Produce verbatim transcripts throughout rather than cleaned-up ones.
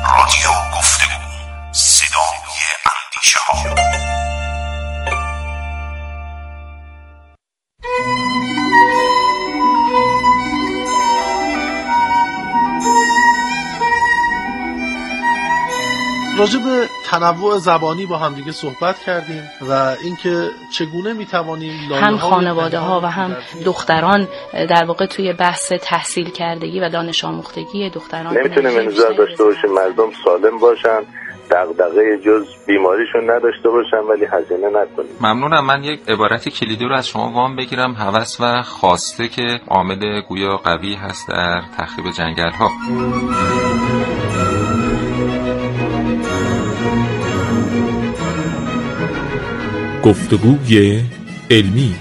رادیو گفتگو، صدای اندیشه ها. راجع به تنوع زبانی با هم دیگه صحبت کردیم و اینکه چگونه میتوانیم هم خانواده ها و هم دختران در واقع توی بحث تحصیل کردگی و دانش آموختگی دختران نمیتونیم انتظار داشته باشیم مردم سالم باشن، دغدغه جز بیماریشون نداشته باشن ولی هزینه نکنیم. ممنونم. من یک عبارت کلیدی رو از شما وام بگیرم. هوس و خواسته که عامل گویا قوی هست در تخریب جنگل ها. گفتگوی علمی.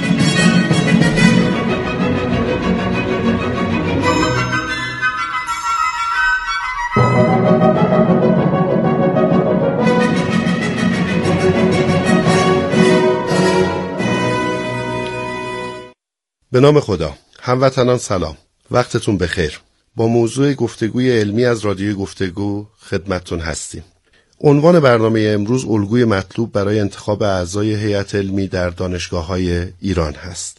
به نام خدا. هموطنان سلام، وقتتون بخیر. با موضوع گفتگوی علمی از رادیو گفتگو خدمتتون هستیم. عنوان برنامه امروز الگوی مطلوب برای انتخاب اعضای هیئت علمی در دانشگاه‌های ایران هست.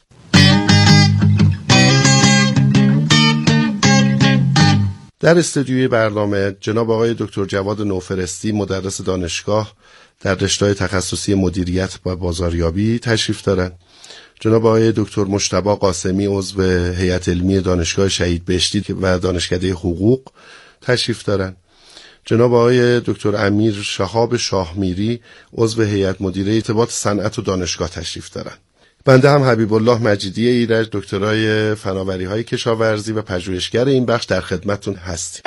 در استودیوی برنامه جناب آقای دکتر جواد نوفرستی، مدرس دانشگاه در رشته تخصصی مدیریت و بازاریابی تشریف دارند. جناب آقای دکتر مجتبی قاسمی، عضو هیئت علمی دانشگاه شهید بهشتی و دانشکده حقوق تشریف دارند. جناب آقای دکتر امیر شهاب شاهمیری، عضو هیئت مدیره ارتباط صنعت و دانشگاه تشریف دارند. بنده هم حبیب الله مجیدی ایرج، دکترای فناوری‌های کشاورزی و پژوهشگر این بخش در خدمتتون هستیم.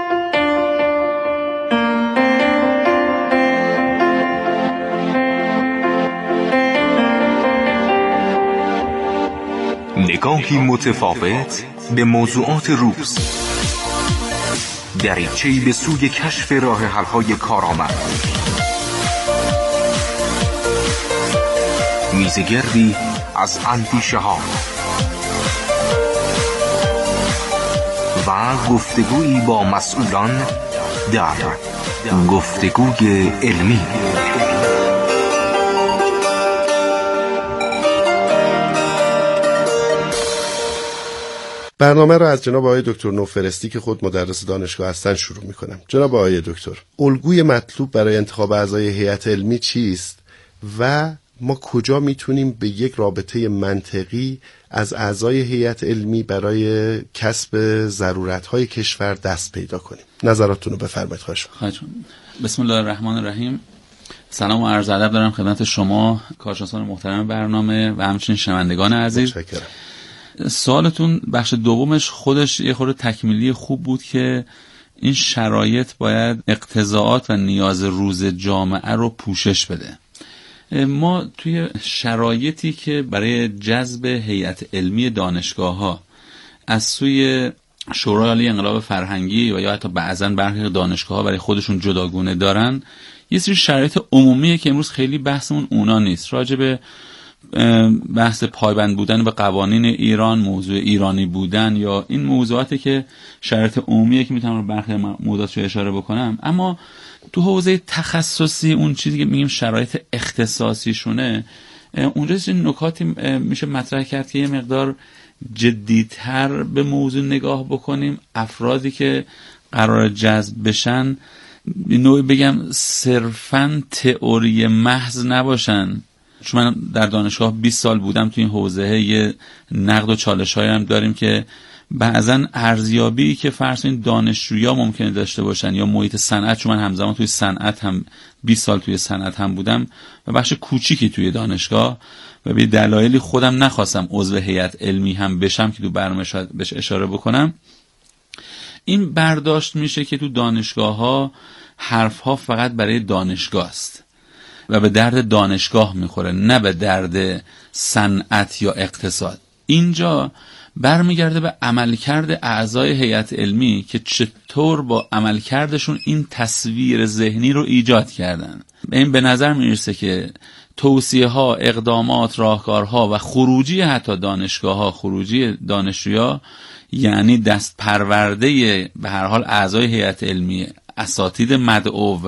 نگاهی متفاوت به موضوعات روز، دریچه‌ای به سوی کشف راه حل‌های کارآمد، میزگردی از اندیشه ها و گفتگویی با مسئولان در گفتگوی علمی. برنامه را از جناب آقای دکتر نوفرستی که خود مدرس دانشگاه هستند شروع می‌کنم. جناب آقای دکتر، الگوی مطلوب برای انتخاب اعضای هیئت علمی چیست و ما کجا میتونیم به یک رابطه منطقی از اعضای هیئت علمی برای کسب ضرورت‌های کشور دست پیدا کنیم؟ نظراتتون رو بفرمایید. خواهش می‌کنم. بسم الله الرحمن الرحیم. سلام و عرض ادب دارم خدمت شما کارشناسان محترم برنامه و همچنین شنوندگان عزیز. متشکرم. سوالتون بخش دومش خودش یه خورده تکمیلی خوب بود که این شرایط باید اقتضاعات و نیاز روز جامعه رو پوشش بده. ما توی شرایطی که برای جذب هیئت علمی دانشگاه‌ها از سوی شورای عالی انقلاب فرهنگی و یا حتی بعضاً برخی دانشگاه‌ها برای خودشون جداگونه دارن، یه سری شرایط عمومیه که امروز خیلی بحثمون اونا نیست. راجع به بحث پایبند بودن به قوانین ایران، موضوع ایرانی بودن یا این موضوعاتی که شرایط عمومیه که میتونم برخی موضوعاتش اشاره بکنم، اما تو حوزه تخصصی اون چیزی که میگیم شرایط اختصاصی شونه، اونجا این نکاتی میشه مطرح کرد که یه مقدار جدیتر به موضوع نگاه بکنیم. افرادی که قرار جذب بشن نوعی بگم صرفاً تئوری محض نباشن، چون من در دانشگاه بیست سال بودم تو این حوزه، یه نقد و چالش‌هایی هم داریم که بعضن ارزیابی که فرض این دانشجویا ممکنه داشته باشن یا محیط صنعت، چون من همزمان توی صنعت هم بیست سال توی صنعت هم بودم و بخش کوچیکی توی دانشگاه و به دلایلی خودم نخواستم عضو هیئت علمی هم بشم که تو برنامه شاید بهش اشاره بکنم. این برداشت میشه که تو دانشگاه‌ها حرف‌ها فقط برای دانشگاه است و به درد دانشگاه میخوره، نه به درد صنعت یا اقتصاد. اینجا برمیگرده به عملکرد اعضای هیئت علمی که چطور با عملکردشون این تصویر ذهنی رو ایجاد کردن. این به نظر میرسه که توصیه ها، اقدامات، راهکارها و خروجی حتی دانشگاه ها، خروجی دانشجویا، یعنی دست پرورده به هر حال اعضای هیئت علمی اساتید مدعو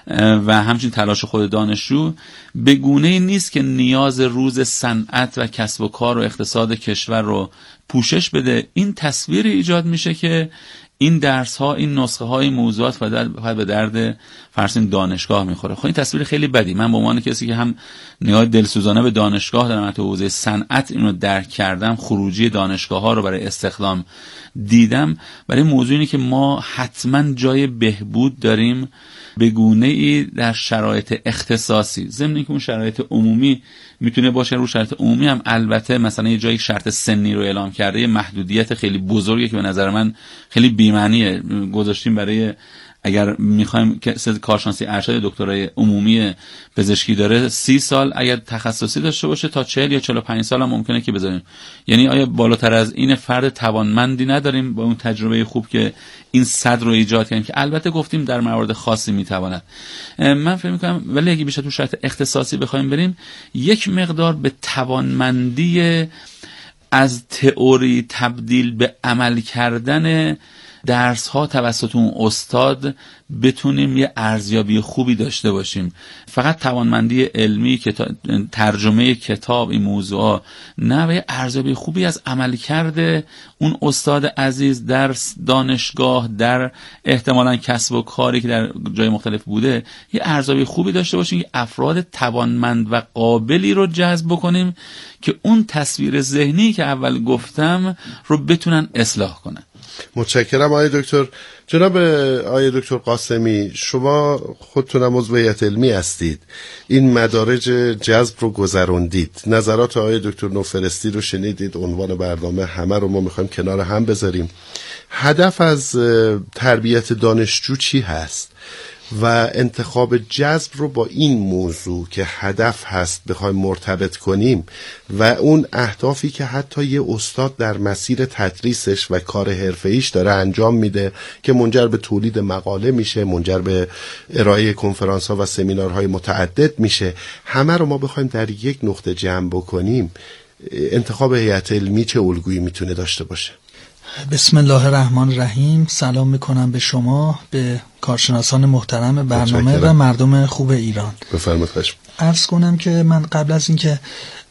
و همچنین تلاش خود دانشجو به گونه‌ای نیست که نیاز روز صنعت و کسب و کار و اقتصاد کشور رو پوشش بده. این تصویری ایجاد میشه که این درس ها، این نسخه های موضوعات فقط به درد فرسین دانشگاه میخوره. خب این تصویر خیلی بدی. من به عنوان کسی که هم نگاه دلسوزانه به دانشگاه در مورد حوزه صنعت اینو درک کردم، خروجی دانشگاه ها رو برای استخدام دیدم، برای موضوع اینه که ما حتما جای بهبود داریم به گونه‌ای در شرایط اختصاصی، ضمن اینکه اون شرایط عمومی میتونه باشه. رو شرایط عمومی هم البته مثلا یه جایی شرط سنی رو اعلام کرده، یه محدودیت خیلی بزرگی که به نظر من خیلی بی‌معنیه گذاشتیم برای اگر میخوایم که کارشناسی ارشد دکترای عمومی پزشکی داره سی سال، اگر تخصصی داشته باشه تا چهل یا چهل و پنج سال هم ممکنه که بذاریم. یعنی آیا بالاتر از این فرد توانمندی نداریم با اون تجربه خوب که این صد رو ایجاد کردیم که البته گفتیم در موارد خاصی میتواند. من فکر میکنم ولی اگه بیشتر تو شرط اختصاصی بخوایم بریم، یک مقدار به توانمندی از تئوری تبدیل به عمل کردن درس ها توسط اون استاد بتونیم یه ارزیابی خوبی داشته باشیم. فقط توانمندی علمی که ترجمه کتاب این موضوع نه، و یه ارزیابی خوبی از عمل کرده اون استاد عزیز در دانشگاه، در احتمالاً کسب و کاری که در جای مختلف بوده، یه ارزیابی خوبی داشته باشیم که افراد توانمند و قابلی رو جذب بکنیم که اون تصویر ذهنی که اول گفتم رو بتونن اصلاح کنن. متشکرم آقای دکتر. جناب آقای دکتر قاسمی، شما خودتون هم عضو هیئت علمی هستید، این مدارج جذب رو گذروندید، نظرات آقای دکتر نوفرستی رو شنیدید، عنوان برنامه همه رو ما میخوایم کنار هم بذاریم. هدف از تربیت دانشجو چی هست و انتخاب جذب رو با این موضوع که هدف هست بخوایم مرتبط کنیم و اون اهدافی که حتی یه استاد در مسیر تدریسش و کار حرفه‌ایش داره انجام میده که منجر به تولید مقاله میشه، منجر به ارائه کنفرانس ها و سمینارهای متعدد میشه، همه رو ما بخوایم در یک نقطه جمع بکنیم، انتخاب هیئت علمی چه الگویی میتونه داشته باشه؟ بسم الله الرحمن الرحیم. سلام میکنم به شما، به کارشناسان محترم برنامه و مردم خوب ایران. بفرمایید. خواهش عرض کنم که من قبل از اینکه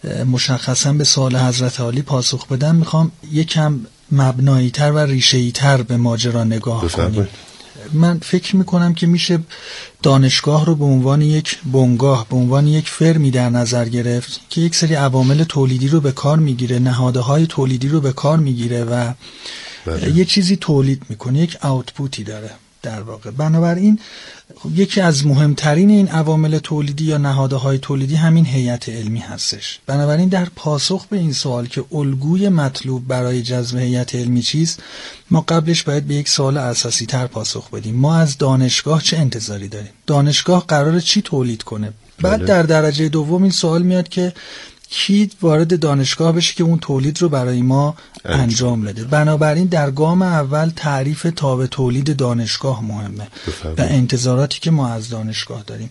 مشخصا به سوال حضرت عالی پاسخ بدم، میخوام یکم مبنایی تر و ریشه‌ای تر به ماجرا نگاه بفرمایید. کنیم. من فکر میکنم که میشه دانشگاه رو به عنوان یک بنگاه، به عنوان یک فرمی در نظر گرفت که یک سری عوامل تولیدی رو به کار میگیره، نهادهای تولیدی رو به کار میگیره و بله. یه چیزی تولید میکنه، یک آوتپوتی داره در واقع. بنابراین یکی از مهمترین این عوامل تولیدی یا نهادهای تولیدی همین هیئت علمی هستش. بنابراین در پاسخ به این سوال که الگوی مطلوب برای جذب هیئت علمی چیست، ما قبلش باید به یک سوال اساسی تر پاسخ بدیم. ما از دانشگاه چه انتظاری داریم؟ دانشگاه قراره چی تولید کنه؟ بعد در درجه دوم این سوال میاد که کی وارد دانشگاه بشه که اون تولید رو برای ما انجام بده. بنابراین در گام اول تعریف تابع تولید دانشگاه مهمه و انتظاراتی که ما از دانشگاه داریم.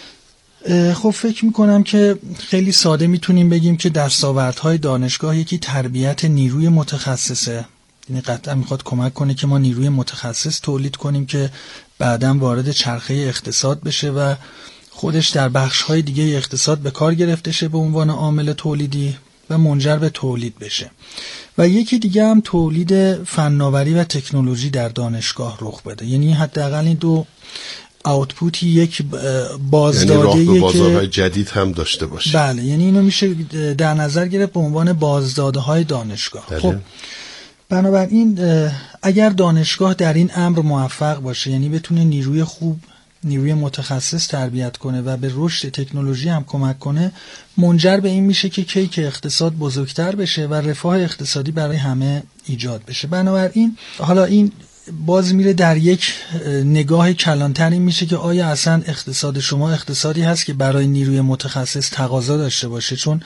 خب فکر میکنم که خیلی ساده میتونیم بگیم که دستاوردهای دانشگاه یکی تربیت نیروی متخصصه، یعنی قطعا میخواد کمک کنه که ما نیروی متخصص تولید کنیم که بعداً وارد چرخه اقتصاد بشه و خودش در بخش‌های دیگه اقتصاد به کار گرفته شه به عنوان عامل تولیدی و منجر به تولید بشه. و یکی دیگه هم تولید فناوری و تکنولوژی در دانشگاه رخ بده. یعنی حداقل این دو آوتپوتی یک بازداده، یعنی راه به بازارهای جدید هم داشته باشه. بله، یعنی اینو میشه در نظر گرفت به عنوان بازداده های دانشگاه. بله. خب بنابراین اگر دانشگاه در این امر موفق باشه، یعنی بتونه نیروی خوب، نیروی متخصص تربیت کنه و به رشد تکنولوژی هم کمک کنه، منجر به این میشه که کیک اقتصاد بزرگتر بشه و رفاه اقتصادی برای همه ایجاد بشه. بنابراین حالا این باز میره در یک نگاه کلانتری میشه که آیا اصلا اقتصاد شما اقتصادی هست که برای نیروی متخصص تقاضا داشته باشه؟ چون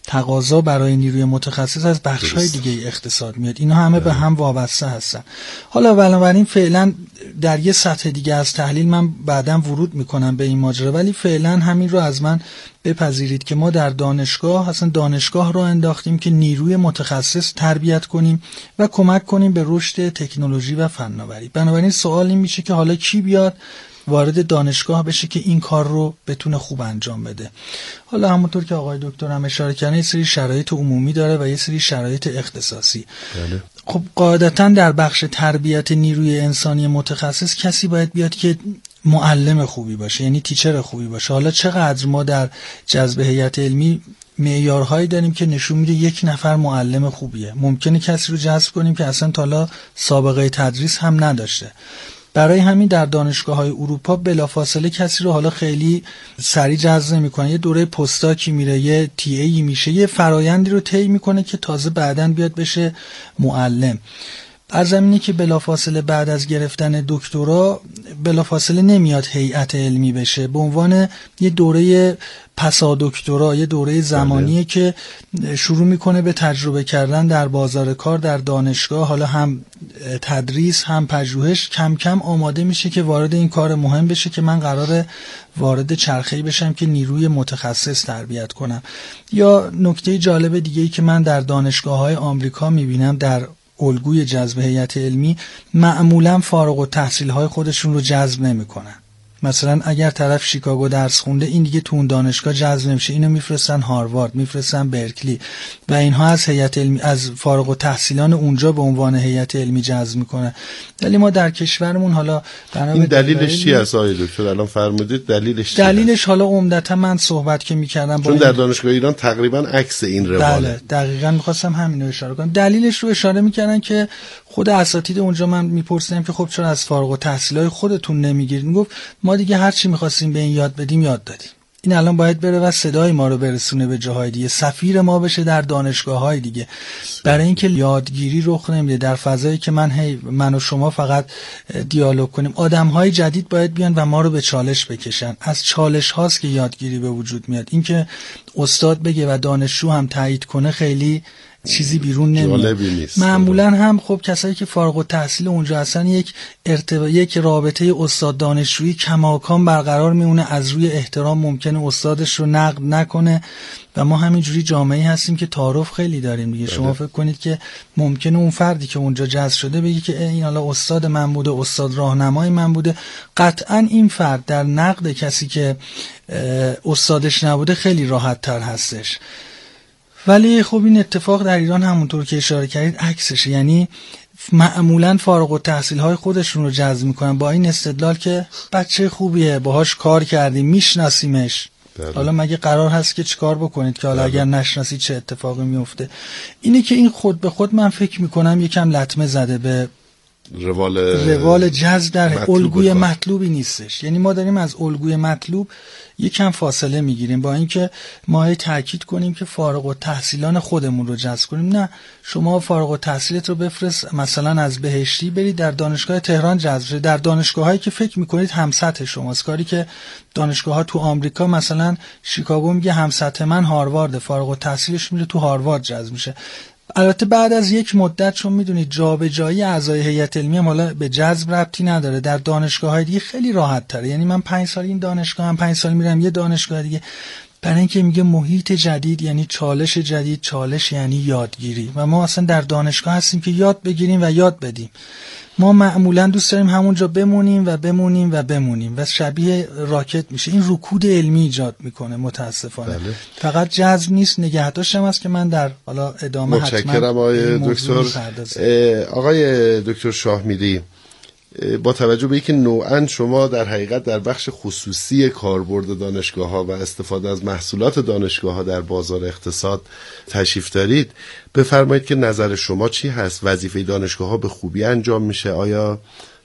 تقاضا برای نیروی متخصص از بخش‌های دیگه اقتصاد میاد. اینا همه به هم وابسته هستن. حالا بنابراین فعلا در یه سطح دیگه از تحلیل من بعداً ورود میکنم به این ماجرا، ولی فعلا همین رو از من بپذیرید که ما در دانشگاه اصلا دانشگاه رو انداختیم که نیروی متخصص تربیت کنیم و کمک کنیم به رشد تکنولوژی و فناوری. بنابراین سوال این میشه که حالا کی بیاد وارد دانشگاه بشه که این کار رو بتونه خوب انجام بده. حالا همونطور که آقای دکتر هم اشاره کردن یه سری شرایط عمومی داره و یه سری شرایط اختصاصی. بله. خب قاعدتاً در بخش تربیت نیروی انسانی متخصص کسی باید بیاد که معلم خوبی باشه، یعنی تیچر خوبی باشه. حالا چقدر ما در جذب هیئت علمی معیارهایی داریم که نشون میده یک نفر معلم خوبیه. ممکنه کسی رو جذب کنیم که اصلا تا حالا سابقه تدریس هم نداشته. برای همین در دانشگاه‌های اروپا بلافاصله کسی رو حالا خیلی سریع جذب نمی‌کنه، یه دوره پستاکی میره، یه تی ای میشه، یه فرایندی رو طی میکنه که تازه بعداً بیاد بشه معلم. از زمینی که بلافاصله بعد از گرفتن دکترا بلافاصله نمیاد هیئت علمی بشه، به عنوان یه دوره پسا دکترا، یه دوره زمانیه که شروع میکنه به تجربه کردن در بازار کار، در دانشگاه، حالا هم تدریس هم پژوهش، کم کم آماده میشه که وارد این کار مهم بشه که من قراره وارد چرخه‌ای بشم که نیروی متخصص تربیت کنم. یا نکته جالب دیگه‌ای که من در دانشگاه‌های آمریکا میبینم در الگوی جذب هیئت علمی، معمولا فارغ التحصیل‌های خودشون رو جذب نمی‌کنن. مثلا اگر طرف شیکاگو درس خونده، این دیگه تو اون دانشگاه جذب نمیشه، اینو میفرستن هاروارد، میفرستن برکلی و اینها از هیئت علمی، از فارغ التحصیلان اونجا به عنوان هیئت علمی جذب میکنن. ولی ما در کشورمون حالا این دلیلش چی است آقای دکتر؟ الان فرمودید دلیلش چی؟ دلیلش هست؟ حالا عمدتا من صحبت که میکردم چون در دانشگاه ایران تقریبا عکس این رواله. بله دقیقاً میخواستم همین رو اشاره کنم. دلیلش رو اشاره میکردن که خود اساتید اونجا، من میپرسیدم که خب چرا از فارغ التحصیلای خودتون نمیگیرید؟ میگفت ما دیگه هر چی می‌خواستیم به این یاد بدیم یاد دادیم. این الان باید بره و صدای ما رو برسونه به جاهای دیگه، سفیر ما بشه در دانشگاه‌های دیگه. برای اینکه یادگیری رخ نمیده در فضایی که من هی من و شما فقط دیالوگ کنیم. آدم‌های جدید باید بیان و ما رو به چالش بکشن. از چالش هاست که یادگیری به وجود میاد. اینکه استاد بگه و دانشجو هم تایید کنه خیلی چیزی بیرون نمیاد. معمولا هم خب کسایی که فارغ التحصیل اونجا هستن یک ارتباط، یک رابطه استاد دانشجویی کماکان برقرار میمونه، از روی احترام ممکنه استادش رو نقد نکنه و ما همینجوری جامعه‌ای هستیم که تعارف خیلی داریم دیگه. شما فکر کنید که ممکنه اون فردی که اونجا جذب شده بگه که این حالا استاد من بوده، استاد راهنمای من بوده، قطعا این فرد در نقد کسی که استادش نبوده خیلی راحت تر هستش. ولی خب این اتفاق در ایران همونطور که اشاره کردید عکسشه، یعنی معمولا فارغ التحصیل های خودشون رو جذب میکنن با این استدلال که بچه خوبیه، باهاش کار کردیم، میشناسیمش. بله. حالا مگه قرار هست که چیکار بکنید که حالا بله. اگر نشناسید چه اتفاقی میفته؟ اینه که این خود به خود من فکر میکنم یکم لطمه زده به روال روال جذب در الگوی مطلوبی نیستش. یعنی ما داریم از الگوی مطلوب یکم فاصله میگیریم، با اینکه ما تاکید کنیم که فارغ التحصیلان خودمون رو جذب کنیم. نه، شما فارغ التحصیلت رو بفرست مثلا از بهشتی برید در دانشگاه تهران جذب شید، در دانشگاهایی که فکر میکنید هم سطح شماست. کاری که دانشگاه‌ها تو آمریکا مثلا شیکاگو میگه هم سطح من هاروارد، فارغ التحصیلش میره تو هاروارد جذب میشه. البته بعد از یک مدت، چون میدونید جابجایی اعضای هیئت علمی هم حالا به جذب ربطی نداره، در دانشگاه‌های دیگه خیلی راحت تره. یعنی من پنج سال این دانشگاه هم پنج سال میرم یه دانشگاه دیگه، برای اینکه میگه محیط جدید یعنی چالش جدید، چالش یعنی یادگیری و ما اصلا در دانشگاه هستیم که یاد بگیریم و یاد بدیم. ما معمولا دوست داریم همونجا بمونیم و بمونیم و بمونیم و شبیه راکت میشه. این رکود علمی ایجاد میکنه متاسفانه. بله. فقط جذب نیست، نگهداشت هم است که من در حالا ادامه حتما متشکرم آقای دکتر. آقای دکتر شاهمیری، با توجه به اینکه نوعاً شما در حقیقت در بخش خصوصی کاربرد دانشگاه‌ها و استفاده از محصولات دانشگاه‌ها در بازار اقتصاد تشریف دارید، بفرمایید که نظر شما چی هست؟ وظیفه دانشگاه‌ها به خوبی انجام میشه؟ آیا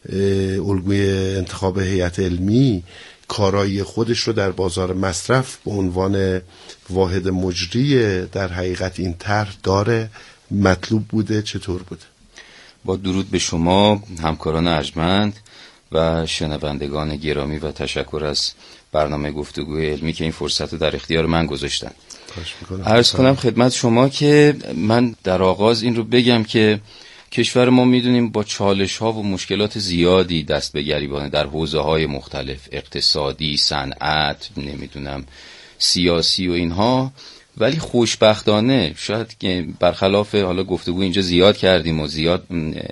الگوی انتخاب هیئت علمی کارایی خودش رو در بازار مصرف به عنوان واحد مجری در حقیقت این طرح داره؟ مطلوب بوده؟ چطور بوده؟ با درود به شما همکاران ارجمند، و شنوندگان گرامی و تشکر از برنامه گفتگوی علمی که این فرصت رو در اختیار من گذاشتن. عرض کنم خدمت شما که من در آغاز این رو بگم که کشور ما میدونیم با چالش ها و مشکلات زیادی دست به گریبانه در حوزه های مختلف، اقتصادی، صنعت، نمیدونم سیاسی و اینها، ولی خوشبختانه شاید که برخلاف حالا گفتگو اینجا زیاد کردیم و زیاد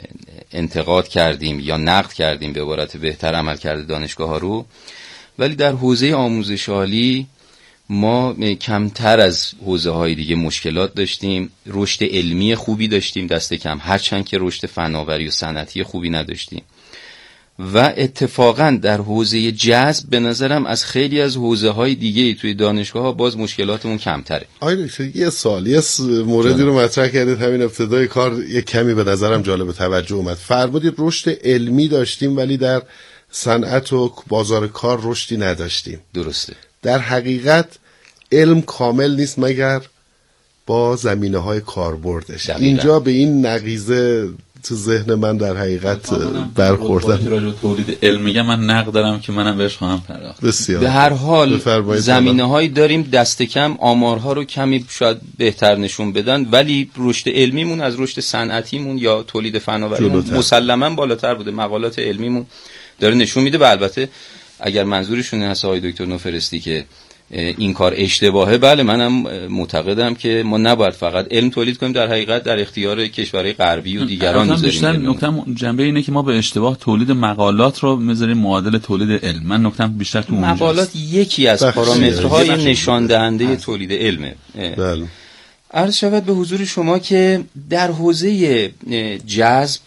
انتقاد کردیم یا نقد کردیم به عبارت بهتر عملکرد دانشگاه ها رو، ولی در حوزه آموزش عالی ما کمتر از حوزه های دیگه مشکلات داشتیم، رشد علمی خوبی داشتیم دست کم، هرچند که رشد فناوری و صنعتی خوبی نداشتیم. و اتفاقا در حوزه جذب به نظرم از خیلی از حوزه های دیگه توی دانشگاه ها باز مشکلاتمون کمتره. آید دکتر یه سوال، یه موردی رو مطرح کردید همین ابتدای کار یه کمی به نظرم جالب توجه اومد. فرمودید رشد علمی داشتیم ولی در صنعت و بازار کار رشدی نداشتیم. درسته. در حقیقت علم کامل نیست مگر با زمینه های کاربردش. اینجا به این نقیضه تو ذهن من در حقیقت برخوردم. تولید علم میگم من نقد دارم که منم بهش خواهم پرداخت. بسیار. به هر حال زمینه هایی داریم دست کم، آمارها رو کمی شاید بهتر نشون بدن، ولی رشد علمیمون از رشد صنعتیمون یا تولید فناوریمون مسلماً بالاتر بوده. مقالات علمیمون داره نشون میده. و البته اگر منظورشون هست آقای دکتر نوفرستی که این کار اشتباهه، بله منم معتقدم که ما نباید فقط علم تولید کنیم، در حقیقت در اختیار کشورهای غربی و دیگران میذاریم. بیشتر نکته جنبه اینه که ما به اشتباه تولید مقالات رو میذاریم معادل تولید علم. من نکتم بیشتر تو اونجاست. مقالات یکی از پارامترهای نشان دهنده تولید علمه. بله. عرض شود به حضور شما که در حوزه جذب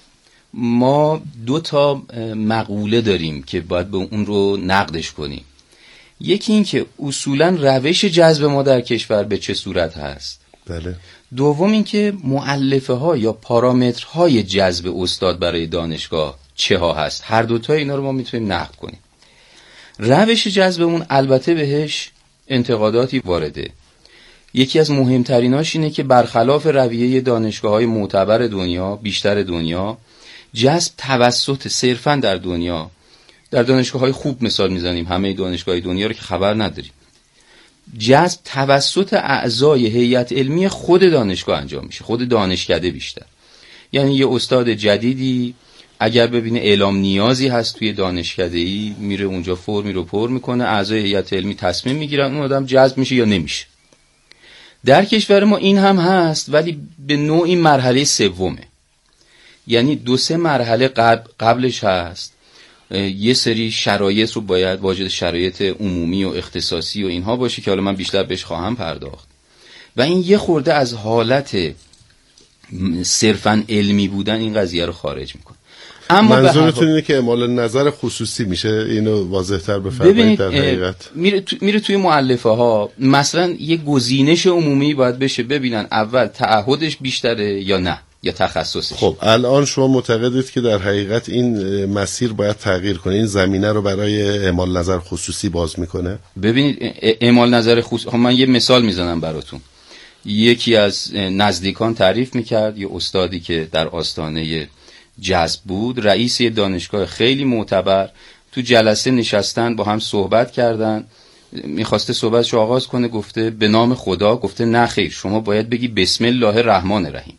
ما دو تا مقوله داریم که باید به اون رو نقدش کنیم. یکی این که اصولاً روش جذب ما در کشور به چه صورت هست. بله. دوم این که مؤلفه ها یا پارامترهای جذب استاد برای دانشگاه چه ها هست. هر دوتا اینا رو ما میتونیم نقد کنیم. روش جذبمون البته بهش انتقاداتی وارده. یکی از مهمتریناش اینه که برخلاف رویه دانشگاه های معتبر دنیا، بیشتر دنیا، جذب توسط صرفاً در دنیا، در دانشگاه های خوب مثال میزنیم، همه دانشگاه دنیا رو که خبر نداریم، جذب توسط اعضای هیئت علمی خود دانشگاه انجام میشه، خود دانشکده بیشتر. یعنی یه استاد جدیدی اگر ببینه اعلام نیازی هست توی دانشکده‌ای، میره اونجا فرمی رو پر میکنه، اعضای هیئت علمی تصمیم میگیرن اون آدم جذب میشه یا نمیشه. در کشور ما این هم هست، ولی به نوعی مرحله سومه. یعنی دو سه مرحله قبل قبلش هست، یه سری شرایط رو باید واجد شرایط عمومی و اختصاصی و اینها باشه که حالا من بیشتر بهش خواهم پرداخت، و این یه خورده از حالت صرفاً علمی بودن این قضیه رو خارج میکنه. اما منظورتون اینه که اعمال نظر خصوصی میشه، اینو واضح‌تر بفرمایید. در حقیقت میره, تو، میره توی مؤلفه ها مثلا یه گزینش عمومی باید بشه، ببینن اول تعهدش بیشتره یا نه، یا تخصصش. خب الان شما معتقدید که در حقیقت این مسیر باید تغییر کنه، این زمینه رو برای اعمال نظر خصوصی باز میکنه؟ ببینید اعمال نظر خصوصی، من یه مثال میزنم براتون. یکی از نزدیکان تعریف میکرد یه استادی که در آستانه جذب بود، رئیس دانشگاه خیلی معتبر، تو جلسه نشستن با هم صحبت کردن، میخواسته صحبتشو آغاز کنه، گفته به نام خدا، گفته نه خیر شما باید بگی بسم الله الرحمن الرحیم،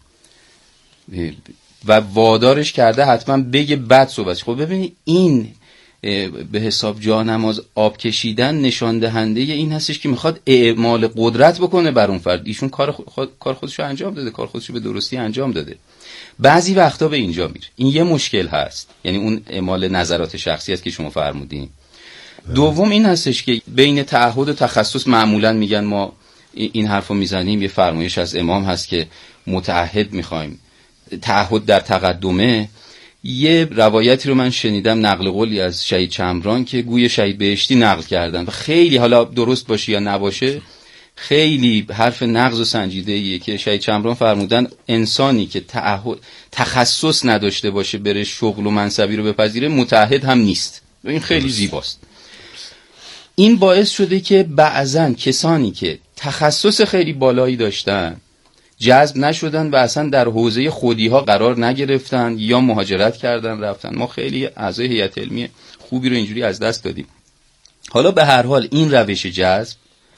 و وادارش کرده حتما بگه بعد صحبتش. خب ببینید این به حساب جانماز آب کشیدن نشان دهنده این هستش که میخواد اعمال قدرت بکنه بر اون فرد. ایشون کار خود کار خودشو انجام داده، کار خودشو به درستی انجام داده، بعضی وقتا به اینجا میره. این یه مشکل هست، یعنی اون اعمال نظرات شخصی است که شما فرمودین. دوم این هستش که بین تعهد و تخصص معمولا میگن ما این حرفو میزنیم، یه فرمایش از امام هست که متعهد میخوایم، تعهد در تقدمه. یه روایتی رو من شنیدم، نقل قولی از شهید چمران که گوی شهید بهشتی نقل کردن و خیلی، حالا درست باشه یا نباشه، خیلی حرف نقض و سنجیده‌ایه که شهید چمران فرمودن انسانی که تعهد تخصص نداشته باشه بره شغل و منصبی رو بپذیره متعهد هم نیست. این خیلی زیباست. این باعث شده که بعضن کسانی که تخصص خیلی بالایی داشتن، جذب نشدن و اصلا در حوزه خودی ها قرار نگرفتن یا مهاجرت کردن رفتن. ما خیلی اعضای هیئت علمی خوبی رو اینجوری از دست دادیم. حالا به هر حال این روش جذب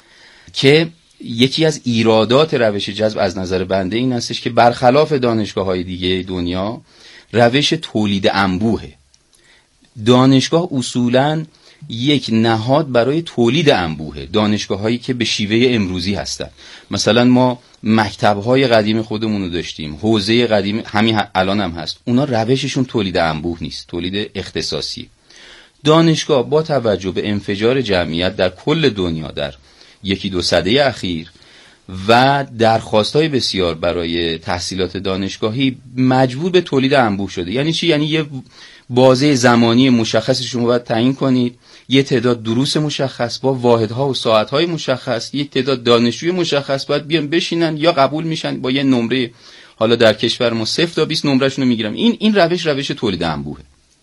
که یکی از ایرادات روش جذب از نظر بنده این هستش که برخلاف دانشگاه‌های دیگه دنیا روش تولید انبوهه. دانشگاه اصولاً یک نهاد برای تولید انبوهه. دانشگاه‌هایی که به شیوه امروزی هستن، مثلا ما مکتب‌های قدیم خودمون رو داشتیم، حوزه قدیم همین الان هم هست، اونا روششون تولید انبوه نیست، تولید اختصاصی. دانشگاه با توجه به انفجار جمعیت در کل دنیا در یکی دو سده اخیر و درخواست‌های بسیار برای تحصیلات دانشگاهی مجبور به تولید انبوه شده. یعنی چی؟ یعنی یه بازه زمانی مشخصی شما باید تعیین کنید، یه تعداد دروس مشخص با واحدها و ساعت‌های مشخص، یک تعداد دانشجوی مشخص باید بیان بشینن یا قبول میشن با یه نمره، حالا در کشور ما صفر تا بیست نمرهشون رو میگیرن. این این روش روش تولید انبوهه.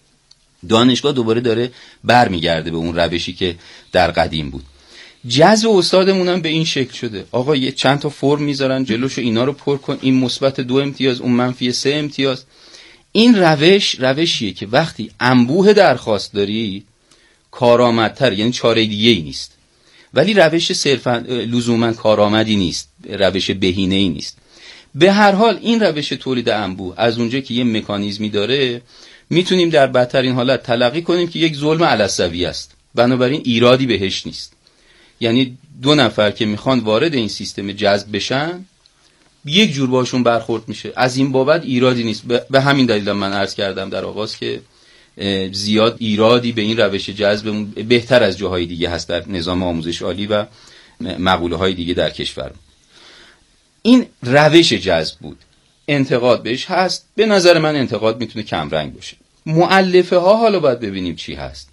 دانشگاه دوباره داره برمیگرده به اون روشی که در قدیم بود. جذب استادمون هم به این شکل شده. آقا یه چند تا فرم میذارن جلوشو، اینا رو پر کن، این مثبت دو امتیاز، اون منفی سه امتیاز. این روش روشیه که وقتی انبوه درخواست داری کارآمدتر، یعنی چاره دیگه ای نیست. ولی روش صرفا لزوما کارآمدی نیست، روش بهینه ای نیست. به هر حال این روش تولید انبوه از اونجا که یه مکانیزمی داره میتونیم در بدترین حالت تلقی کنیم که یک ظلم علسوی است، بنابراین ایرادی بهش نیست. یعنی دو نفر که میخوان وارد این سیستم جذب بشن یک جور باشون برخورد میشه، از این بابت ایرادی نیست. به همین دلیل من عرض کردم در آغاز که زیاد ایرادی به این روش جذب بهتر از جاهای دیگه هست در نظام آموزش عالی و مقوله های دیگه در کشور. این روش جذب بود، انتقاد بهش هست. به نظر من انتقاد میتونه کمرنگ باشه. مؤلفه ها حالا باید ببینیم چی هست.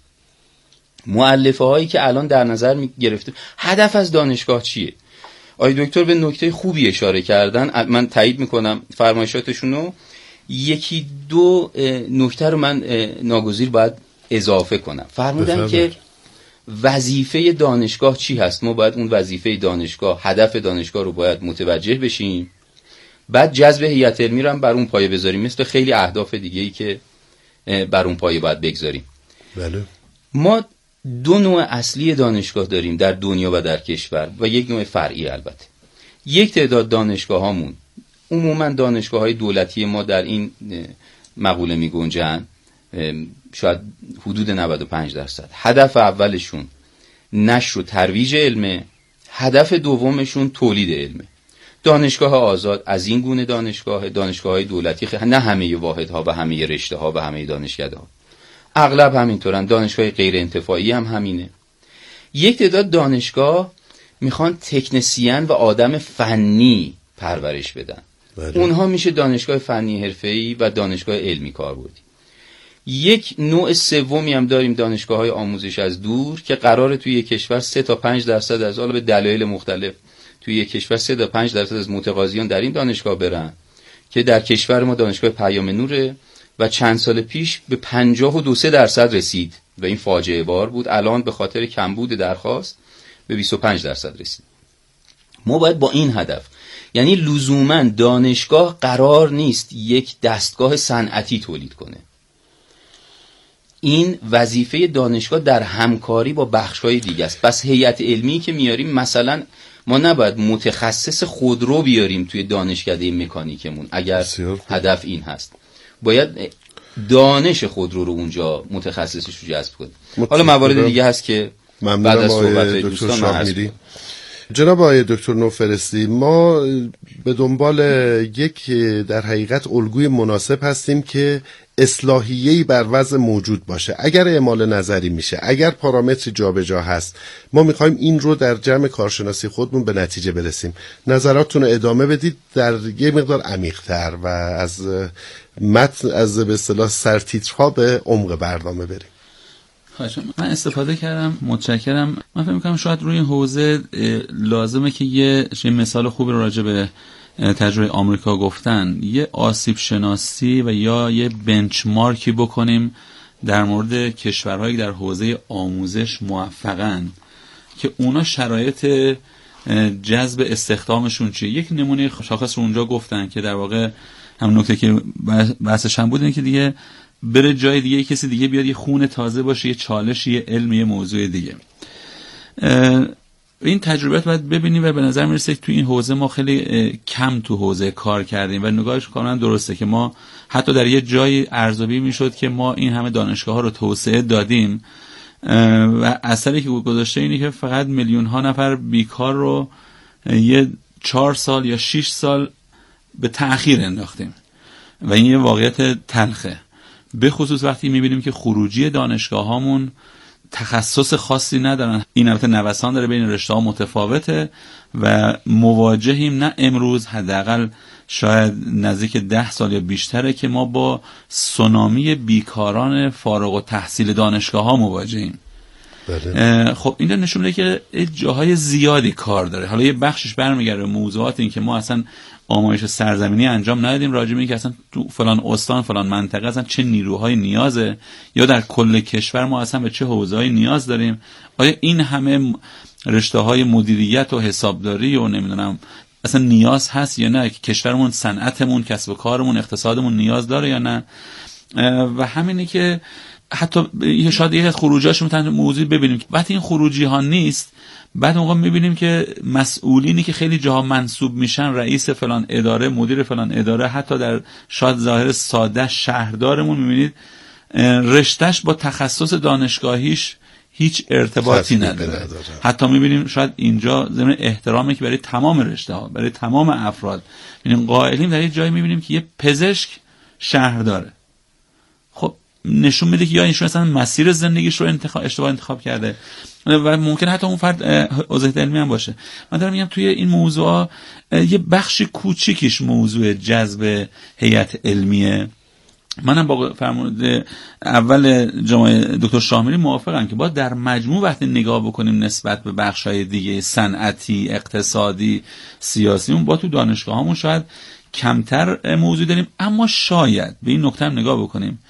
مؤلفه هایی که الان در نظر می گرفته، هدف از دانشگاه چیه؟ آقای دکتر به نکته خوبی اشاره کردن، من تایید میکنم فرمایشاتشونو. یکی دو نکته رو من ناگزیر باید اضافه کنم. فرمودن که وظیفه دانشگاه چی هست؟ ما باید اون وظیفه دانشگاه، هدف دانشگاه رو باید متوجه بشیم، بعد جذب هیئت علمی رو هم بر اون پایه بذاریم، مثل خیلی اهداف دیگه‌ای که بر اون پایه باید بگذاریم. بله. ما دو نوع اصلی دانشگاه داریم در دنیا و در کشور و یک نوع فرعی. البته یک تعداد دانشگاه هامون، عموما دانشگاه های دولتی ما در این مقوله می گنجن، شاید حدود نود و پنج درصد. هدف اولشون نشر و ترویج علمه، هدف دومشون تولید علمه. دانشگاه آزاد از این گونه دانشگاه، دانشگاه های دولتی، نه همه واحدها و همه رشته ها و همه دانشکده‌ها، اغلب همینطورن. دانشگاه غیر انتفاعی هم همینه. یک تعداد دانشگاه میخوان تکنسین و آدم فنی پرورش بدن. بله. اونها میشه دانشگاه فنی حرفه‌ای و دانشگاه علمی کاربردی. یک نوع سومی هم داریم، دانشگاه های آموزش از دور، که قراره توی یک کشور سه تا پنج درصد از، حالا به دلایل مختلف، توی یک کشور سه تا پنج درصد از متقاضیان در این دانشگاه برن، که در کشور ما دانشگاه پیام نوره و چند سال پیش به پنجاه و دو سه درصد رسید و این فاجعه بار بود. الان به خاطر کمبود درخواست به بیست و پنج درصد رسید. ما باید با این هدف، یعنی لزوما دانشگاه قرار نیست یک دستگاه صنعتی تولید کنه. این وظیفه دانشگاه در همکاری با بخش‌های دیگه است. پس هیئت علمی که میاریم، مثلا ما نباید متخصص خودرو بیاریم توی دانشکده مکانیکمون اگر هدف این هست. باید دانش خودرو رو اونجا متخصصش رو جذب کنیم. حالا موارد دیگه هست که بعد از صحبت دوستان من هست. جناب آقای دکتر نوفرستی، ما به دنبال یک در حقیقت الگوی مناسب هستیم که اصلاحیه‌ای بر وضع موجود باشه. اگر اعمال نظری میشه، اگر پارامتری جابجا هست، ما میخوایم این رو در جمع کارشناسی خودمون به نتیجه برسیم. نظراتتون رو ادامه بدید در یه مقدار عمیق‌تر و از متن، از به اصطلاح سرتیترها به عمق برنامه بریم. من استفاده کردم، متشکرم. من فکر می‌کنم شاید روی این حوزه لازمه که یه مثال خوبی رو راجع به تجربه آمریکا گفتن، یه آسیب شناسی و یا یه بنچمارکی بکنیم در مورد کشورهایی در حوزه آموزش موفقن که اونا شرایط جذب استخدامشون چیه. یک نمونه شاخص رو اونجا گفتن که در واقع هم نکته که بحثش هم بود اینه که دیگه بره جای دیگه کسی دیگه بیاد یه خون تازه باشه، یه چالش، یه علم، یه موضوع دیگه. این تجربیات باید ببینیم و به نظر میرسه که تو این حوزه ما خیلی کم تو حوزه کار کردیم و نگاهش کاملا درسته که ما حتی در یه جای ارزیابی میشد که ما این همه دانشگاه ها رو توسعه دادیم و اثری که گذاشته اینه که فقط میلیون ها نفر بیکار رو یه چهار سال یا شش سال به تأخیر انداختیم و این یه واقعیت تلخه، به خصوص وقتی میبینیم که خروجی دانشگاه هامون تخصص خاصی ندارن. این البته نوسان داره بین رشته ها متفاوته و مواجهیم نه امروز، حداقل شاید نزدیک ده سال یا بیشتره که ما با سونامی بیکاران فارغ التحصیل دانشگاه ها مواجهیم. بله. خب این نشون میده که جاهای زیادی کار داره. حالا یه بخشش برمیگرده به موضوعات این که ما اصلا آمایش سرزمینی انجام ندادیم راجع به این که اصلا تو فلان استان فلان منطقه اصلا چه نیروهای نیازه یا در کل کشور ما اصلا به چه حوزه‌ای نیاز داریم. آیا این همه رشته‌های مدیریت و حسابداری و نمیدونم اصلا نیاز هست یا نه؟ کشورمون، صنعتمون، کسب و کارمون، اقتصادمون نیاز داره یا نه؟ و همینه که حتی یه شاید یه خروجی‌هاش میتونن موضوع ببینیم که وقتی این خروجی ها نیست، بعد موقع میبینیم که مسئولینی که خیلی جاها منصوب میشن، رئیس فلان اداره، مدیر فلان اداره، حتی در شاید ظاهر ساده شهردارمون میبینید رشتهش با تخصص دانشگاهیش هیچ ارتباطی نداره. حتی میبینیم شاید اینجا ضمن احترامی که برای تمام رشته ها، برای تمام افراد میبینیم قائلیم، در یه جایی میبینیم که یه پزشک شهرداره. خب نشون میده که یا ایشون اصلا مسیر زندگیش رو انتخاب اشتباه انتخاب کرده و ممکن حتی اون فرد عضو علمی هم باشه. من دارم میگم توی این موضوع یه بخش کوچیکیش موضوع جذب هیئت علمیه. منم با فرموده اول جناب دکتر شاهمیری موافقم که باید در مجموع وقتی نگاه بکنیم نسبت به بخش‌های دیگه صنعتی، اقتصادی، سیاسی، اون با تو دانشگاهامون شاید کمتر موضوع داریم، اما شاید به این نکته هم نگاه بکنیم،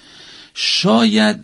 شاید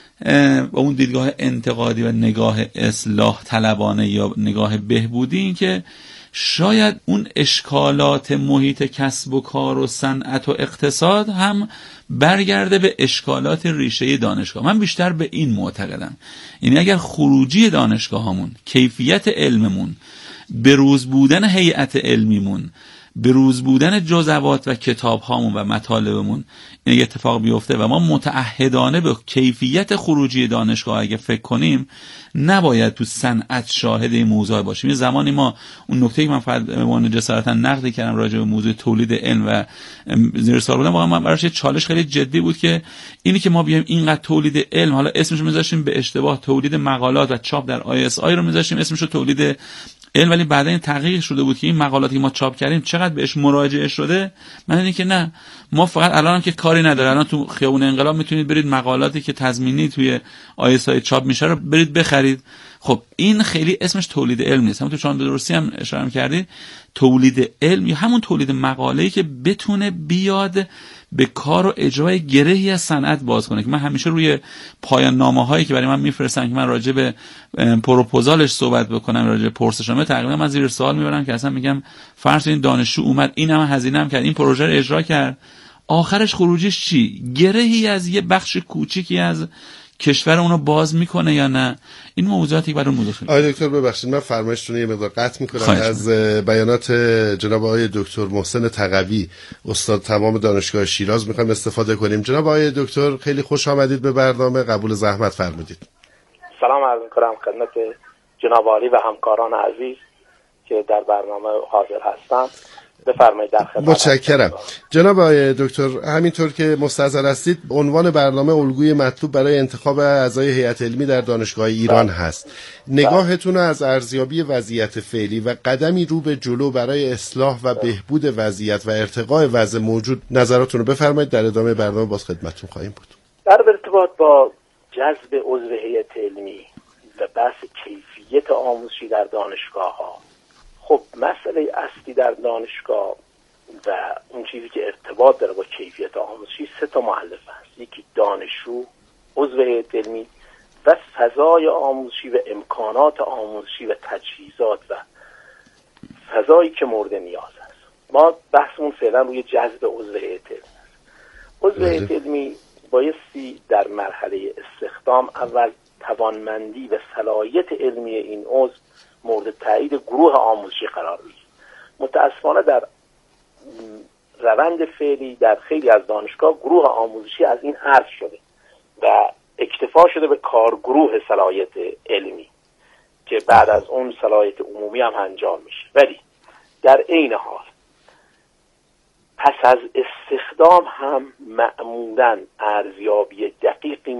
با اون دیدگاه انتقادی و نگاه اصلاح طلبانه یا نگاه بهبودی، این که شاید اون اشکالات محیط کسب و کار و صنعت و اقتصاد هم برگرده به اشکالات ریشه دانشگاه. من بیشتر به این معتقدم، یعنی اگر خروجی دانشگاهامون، کیفیت علممون، بروز بودن هیئت علمیمون، بروز بودن جزوات و کتاب هامون و مطالبمون این اتفاق بیفته و ما متعهدانه به کیفیت خروجی دانشگاه اگه فکر کنیم، نباید تو صنعت شاهد این موضوع باشیم. یه زمانی ما اون نکته‌ای که من فقط به عنوان جسارتا نقدی کردم راجع به موضوع تولید علم و زیر سوال بودم، واقعا من براش یه چالش خیلی جدی بود که اینی که ما بیایم اینقدر تولید علم، حالا اسمش رو می‌ذاشتیم به اشتباه تولید مقالات و چاپ در آی اس آی رو می‌ذاشتیم اسمش رو تولید علم، ولی بعدا این تحقیق شده بود که این مقالاتی که ما چاپ کردیم چقدر بهش مراجعه شده. من اینه که نه، ما فقط الان هم که کاری نداره، الان تو خیابون انقلاب میتونید برید مقالاتی که تضمینی توی آی اس آی چاپ میشه رو برید بخرید. خب این خیلی اسمش تولید علم نیست. همونطور شما به درستی هم اشاره کردید، تولید علم یا همون تولید مقاله‌ای که بتونه بیاد به کار و اجرای گرهی از صنعت باز کنه. که من همیشه روی پایان نامه‌هایی که برای من میفرستن که من راجع به پروپوزالش صحبت بکنم، راجع به پرسشنامه، تقریبا من زیر سوال میبرم که اصلا میگم فرض این دانشجو اومد اینم هزینه هم کرد، این پروژه رو اجرا کرد، آخرش خروجیش چی؟ گرهی از یه بخش کوچیکی از کشور اونو باز میکنه یا نه؟ این موضوعاتی که برای موضوع. آقای دکتر ببخشید من فرمایشتون یه مقدار قطع میکنم. از بیانات جناب آقای دکتر محسن تقوی استاد تمام دانشگاه شیراز میخوایم استفاده کنیم. جناب آقای دکتر خیلی خوش آمدید به برنامه، قبول زحمت فرمودید. سلام عرض میکنم خدمت جناب عالی و همکاران عزیز که در برنامه حاضر هستند. بفرمایید در خدمت. متشکرم. جناب آقای دکتر همینطور که مستحضر هستید، عنوان برنامه الگوی مطلوب برای انتخاب اعضای هیئت علمی در دانشگاه ایران هست. نگاهتون از ارزیابی وضعیت فعلی و قدمی رو به جلو برای اصلاح و بهبود وضعیت و ارتقاء وضع موجود نظراتون رو بفرمایید، در ادامه برنامه باز خدمتتون خواهیم بود. در ارتباط با جذب عضو هیئت علمی و بحث کیفیت آموزشی در دانشگاه‌ها، خب مسئله اصلی در دانشگاه و اون چیزی که ارتباط داره با کیفیت آموزشی سه تا مؤلفه هست. یکی دانشجو، عضو هیئت علمی و فضای آموزشی و امکانات آموزشی و تجهیزات و فضایی که مورد نیاز است. ما بحثمون فعلا روی جذب عضو هیئت علمی است. عضو هیئت علمی بایستی در مرحله استخدام اول توانمندی و صلاحیت علمی این عضو مورد تایید گروه آموزشی قرار بگیرد. متاسفانه در روند فعلی در خیلی از دانشگاه گروه آموزشی از این حذف شده و اکتفا شده به کارگروه صلاحیت علمی که بعد از اون صلاحیت عمومی هم انجام میشه. ولی در عین حال پس از استخدام هم معمولاً ارزیابی دقیقی